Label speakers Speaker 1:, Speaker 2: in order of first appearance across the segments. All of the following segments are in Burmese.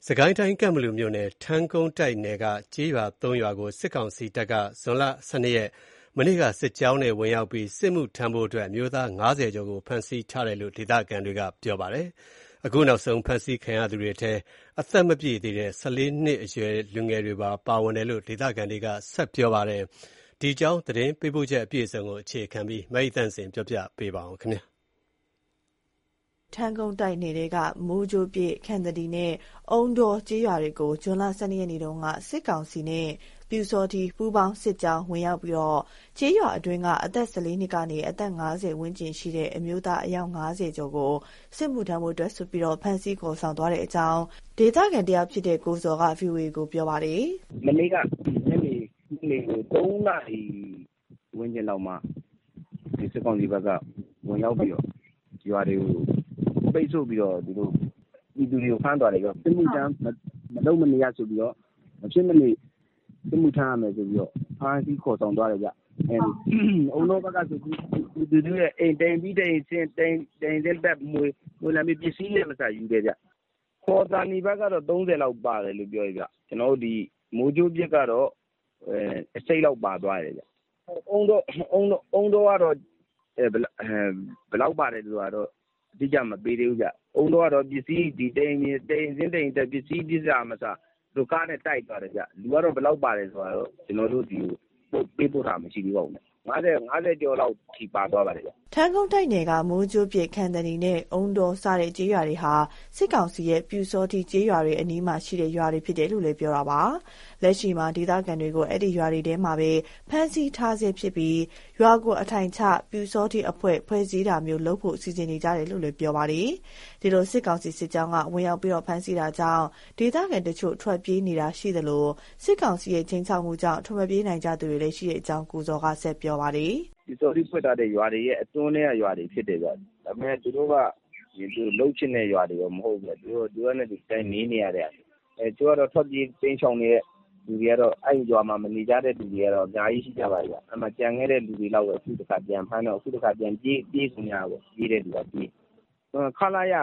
Speaker 1: စကိုင်းတိုင်းကန့်ဘလူမြို့နယ်ထန်းကုန်းတိုက်နယ်ကကျေးရွာ3ရွာကိုစစ်ကောင်စီတပ်ကဇွန်လ12ရက်မနေ့ကစစ်ကြောင်းနဲ့ဝင်ရောက်ပြီးစစ်မှုထမ်းဖို့အတွက်အမျိုးသား90ကျော်ကိုဖမ်းဆီးထားတယ်လို့ဒေသခံတွေကပြောပါတယ်။အခုနောက်ဆုံးဖမ်းဆီးခံရသူတွေထဲအသက်မပြည့်သေးတဲ့14နှစ်အရွယ်လူငယ်တွေပါဝင်တယ်လို့ဒေသခံတွေကဆက်ပြောပါတယ်။ဒီအကြောင်းသတင်းပေးပို့ချက်အပြည့်အစုံကိုအခြေခံပြီးမအိသန့်စင်ပြောပြပေးပါဦးခင်ဗျာ။
Speaker 2: ထန်းကုန်းတိုက်နယ်ကမိုးကြိုးပြည့်ခန္တတီနဲ့အုံတော်ကျေးရွာတွေကိုဇွန်လ12ရက်နေ့တုန်းကစစ်ကောင်စီနဲ့ပြူစောတိပူးပေါင်းစစ်ကြောင်းဝင်ရောက်ပြီးကျေးရွာအတွင်းကအသက်14နှစ်ကနေအသက်50ဝန်းကျင်ရှိတဲ့အမျိုးသားအယောက်90ကျော်ကိုစစ်မှုထမ်းဖို့အတွက်ဆိုပြီးဖမ်းဆီးခေါ်ဆောင်သွားတဲ့အကြောင်းဒေသခံတယောက်ဖြစ်တဲ့ကိုစောက VOA ကိုပြောပါတယ်
Speaker 3: ။မနေ့ကညနေ3နာရီဝန်းကျင်လောက်မှာဒီစစ်ကောင်စီဘက်ကဝင်ရောက်ပြီးရွာတွေကိုပိတ်ဆို့ပြီးသူတို့ပြည်သူတွေကိုဖမ်းသွားတယ်ပြောစစ်မှုထမ်းမလုပ်မနေရဆိုပြီးမဖြစ်မနေစစ်မှုထမ်းရမယ်ဆိုပြီးဖမ်းဆီးခေါ်ဆောင်သွားတယ်ဗျအုံတော့ဘက်ကဆိုပြည်သူတွေရဲ့အိမ်တိမ်ပြီးတိမ်စင်တိမ်စင်တက်မွေလာပြီးပစ္စည်းတွေမစားယူတယ်ဗျခေါ်စာနီဘက်ကတော့30လောက်ပါတယ်လို့ပြောရဗျကျွန်တော်တို့ဒီမိုးကြိုးပြစ်ကတော့အစိတ်လောက်ပါသွားတယ်ဗျအုံတော့ကတော့ဘယ်လောက်ပါတယ်လို့ကတော့အတိအကျမပေးသေးဘူးဗျအုံတော့ကတော့ပစ္စည်းဒီတိမ်စင်တက်ပစ္စည်းပစ္စည်းမစားတို့ကားနဲ့တိုက်သွားတယ်ဗျလူကတော့ဘယ်လောက်ပါတယ်ဆိုတော့ကျွန်တော်တို့ဒီပေးပို့တာမရှိသေးပါဘူး50ကျော်လောက်ထိပါသွားပါတယ်ဗျ
Speaker 2: ထန်းကုန်းတိုက်နယ်ကမိုးကြိုးပြည့်ခန္တနီနဲ့အုံတော်စတဲ့ကျေးရွာတွေဟာစစ်ကောင်စီရဲ့ပြူစောတိကျေးရွာတွေအနီးမှာရှိတဲ့ရွာတွေဖြစ်တယ်လို့လည်းပြောတာပါလက်ရှိမှာဒေသခံတွေကိုအဲ့ဒီရွာတွေထဲမှာပဲဖမ်းဆီးထားဆဲဖြစ်ပြီးရွာကိုအထိုင်ချပြူစောတိအဖွဲ့ဖွဲ့စည်းတာမျိုးလုပ်ဖို့စီစဉ်နေကြတယ်လို့လည်းပြောပါတယ်ဒီလိုစစ်ကောင်စီစစ်ကြောင်းကဝင်ရောက်ပြီးဖမ်းဆီးတာကြောင့်ဒေသခံတချို့ထွက်ပြေးနေတာရှိသလိုစစ်ကောင်စီရဲ့ချင်းချောက်မှုကြောင့်ထွက်မပြေးနိုင်ကြသူတွေလည်းရှိတဲ့အကြောင်းကိုစောကဆက်ပြောပါတယ်
Speaker 3: ဒီစော်ဒီဖွင့်ထားတဲ့ရွာတွေရဲ့အတွင်းထဲကရွာတွေဖြစ်တယ်ဗျ။ဒါပေမဲ့သူတို့ကလှုပ်ချင်တဲ့ရွာတွေရောမဟုတ်ဘူး။သူကလည်းဒီတိုင်းနေနေရတဲ့။သူကတော့ထွက်ပြေးတင်းချောင်းနေတဲ့လူတွေကတော့အဲ့ရွာမှာမနေကြတဲ့လူတွေကတော့အများကြီးရှိကြပါဗျ။အဲ့မှာကြံခဲ့တဲ့လူတွေလောက်ပဲအခုတစ်ခါပြန်ဖမ်းတော့အခုတစ်ခါပြန်ပြေးကုန်ရပါပြေးတဲ့လူကပြေး။ခလာရ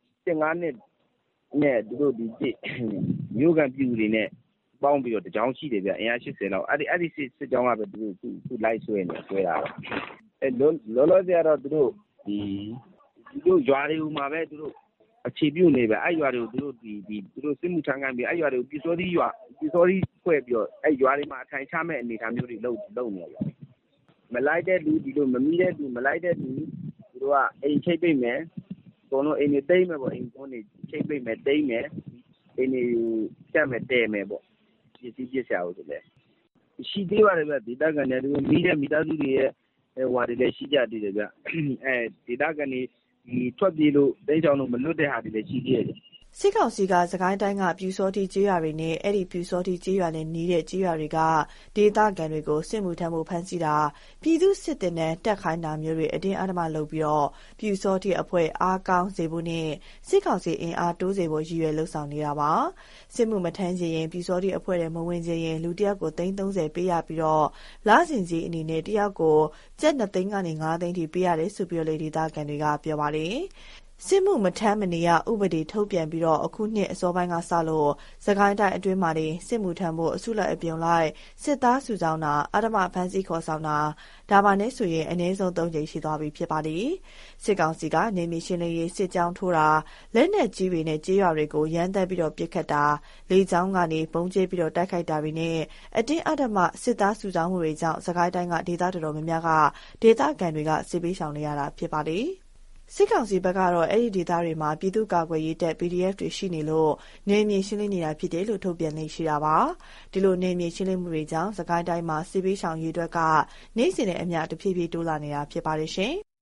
Speaker 3: 15နှစ်နဲ့သူတို့ဒီမျိုးကန်ပြူတွေနဲ့ပေါင်းပြီးတော့တကြောင်းရှိတယ်ဗျအင်အား80လောက်အဲ့ဒီစစ်ကြောင်းကပဲသူလိုက်ဆွဲတာလောလောဆယ်ကတော့သူတို့ရွာတွေကိုမှပဲသူတို့အခြေပြုနေပဲအဲ့ရွာတွေကိုသူတို့စစ်မှုထမ်းခံပြီးအဲ့ရွာတွေကိုပြစောတိဖွဲ့ပြီးတော့အဲ့ရွာတွေမှာအထိုင်ချမဲ့အနေအထားမျိုးတွေလုပ်နေရမလိုက်တဲ့လူဒီလိုမမီတဲ့လူမလိုက်တဲ့လူသူတို့ကအိမ်ချိတ်ပိတ်မယ်အကုန်လုံးအိမ်တွေတိမ့်မယ်ပေါ့အိမ်ကုန်းတွေချိတ်ပိတ်မယ်တိမ့်မယ်အိမ်တွေချက်မယ်တဲမယ်ပေါ့ပစ္စည်းပစ္စရာဟုတ်တယ်ရှိသေးပါတယ်ဗျဒေသခံတွေတို့မိတဲ့မိသားစုတွေရဲ့ဟွာတွေလည်းရှိကြသေးတယ်ဗျဒေသခံတွေဒီထွက်ပြေးလို့တိတ်ချောင်းလို့မလွတ်တဲ့ဟာတွေလည်းရှိသေးတယ်
Speaker 2: စစ်ကောင်စီကစကိုင်းတိုင်းကပြူစောတိကျေးရွာတွေနဲ့အဲ့ဒီပြူစောတိကျေးရွာနဲ့နီးတဲ့ကျေးရွာတွေကဒေသခံတွေကိုစစ်မှုထမ်းဖို့ဖမ်းဆီးတာပြည်သူစစ်တပ်နဲ့တက်ခိုင်းတာမျိုးတွေအတင်းအဓမ္မလုပ်ပြီးပြူစောတိအဖွဲ့အားကောင်းစေဖို့နဲ့စစ်ကောင်စီအင်အားတိုးစေဖို့ရည်ရွယ်လှုပ်ဆောင်နေတာပါစစ်မှုမထမ်းချင်ရင်ပြူစောတိအဖွဲ့တွေမဝင်ချင်ရင်လူတစ်ယောက်ကို30ပေးရပြီးလစဉ်စီအနေနဲ့တစ်ယောက်ကိုကျပ်2သိန်းကနေ5သိန်းထိပေးရတယ်ဆိုပြီးလေဒေသခံတွေကပြောပါတယ်စစ်မှုမထမ်းမနေရဥပဒေထုတ်ပြန်ပြီးအခုနှစ်အစောပိုင်းကစလို့စကိုင်းတိုင်းအတွင်းမှာစစ်မှုထမ်းဖို့အစုလိုက်အပြုံလိုက်စစ်သားစုဆောင်းတာအဓမ္မဖမ်းဆီးခေါ်ဆောင်တာဒါမှနဲ့ဆိုရင်အနည်းဆုံး3ကြိမ်ရှိသွားပြီဖြစ်ပါတယ်စစ်ကောင်စီကနေမြေရှင်းလင်းရေးစစ်ကြောင်းထိုးတာလက်နက်ကြီးတွေနဲ့ကြေးရွာတွေကိုရမ်းသမ်းပြီးပစ်ခတ်တာလေကြောင်းကနေပုံကျဲပြီးတိုက်ခိုက်တာတွေနဲ့အတင်းအဓမ္မစစ်သားစုဆောင်းမှုတွေကြောင့်စကိုင်းတိုင်းကဒေသတော်တော်များများကဒေသခံတွေကစစ်ပေးရှောင်နေရတာဖြစ်ပါတယ်စစ်ကောင်စီဘက်ကတော့အဲ့ဒီဒေသတွေမှာပြည်သူ့ကာကွယ်ရေးတပ် PDF တွေရှိနေလို့နယ်မြေရှင်းလင်းနေတာဖြစ်တယ်လို့ထုတ်ပြန်နေရှိတာပါဒီလိုနယ်မြေရှင်းလင်းမှုတွေကြောင့်စကိုင်းတိုင်းမှာစစ်ပေးရှောင်ရေးအတွက်ကနေ့စဉ်နဲ့အမျှတဖြည်းဖြည်းတိုးလာနေတာဖြစ်ပါတယ်ရှင်